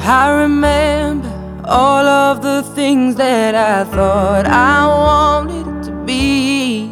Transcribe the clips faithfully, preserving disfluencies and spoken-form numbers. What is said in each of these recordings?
I remember all of the things that I thought I wanted it to be.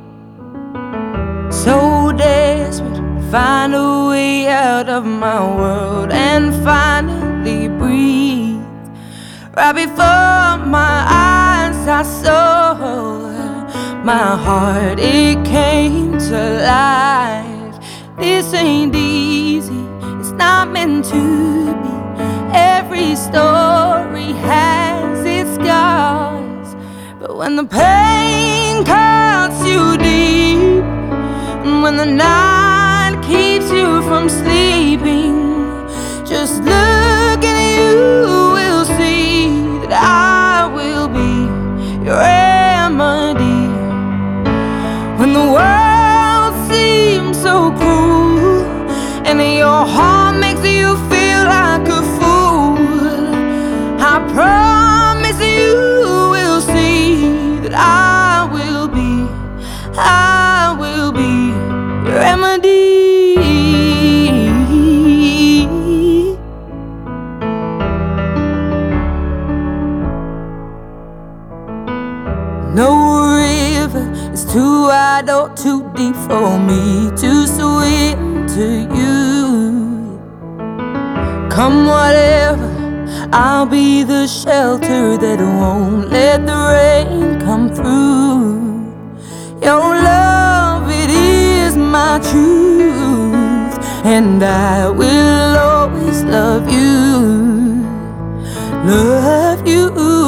So desperate to find a way out of my world and finally breathe. Right before my eyes I saw my heart, it came to life. This ain't easy, it's not meant to be. Every story has its scars, but when the pain cuts you deep, and when the night keeps you from sleeping, just look and you will see that I will be your remedy. When the world seems so cruel and your heart makes you feel like a fool, I promise you will see that I will be, I will be your remedy. No river is too wide or too deep for me to swim to you. Come whatever, I'll be the shelter that won't let the rain come through. Your love, it is my truth, and I will always love you, love you.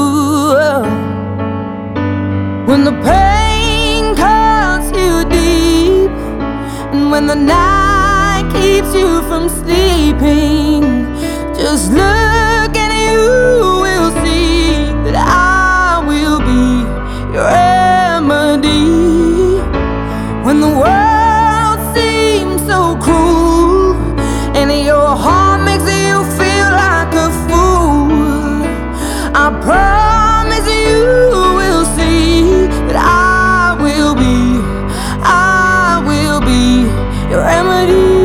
When the pain cuts you deep, and when the night keeps you from sleeping, just look and you will see that I will be your remedy. When the world seems so cruel and your heart makes you feel like a fool, I promise you will see that I will be, I will be your remedy.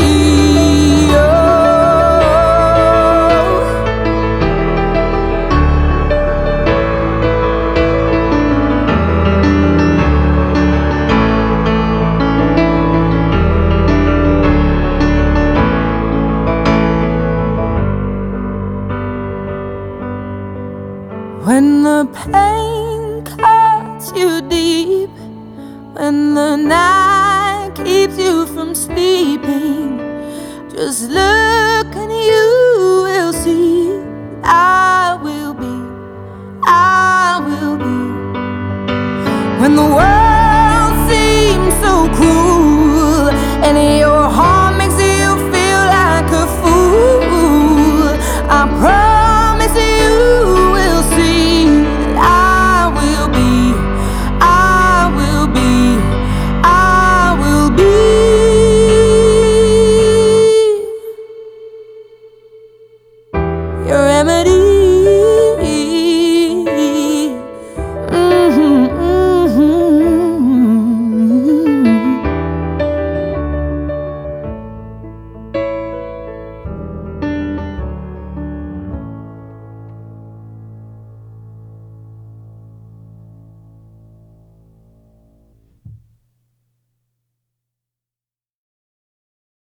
When the pain cuts you deep, when the night keeps you from sleeping, just look and you will see I will be, I will be. When the world seems so cruel and your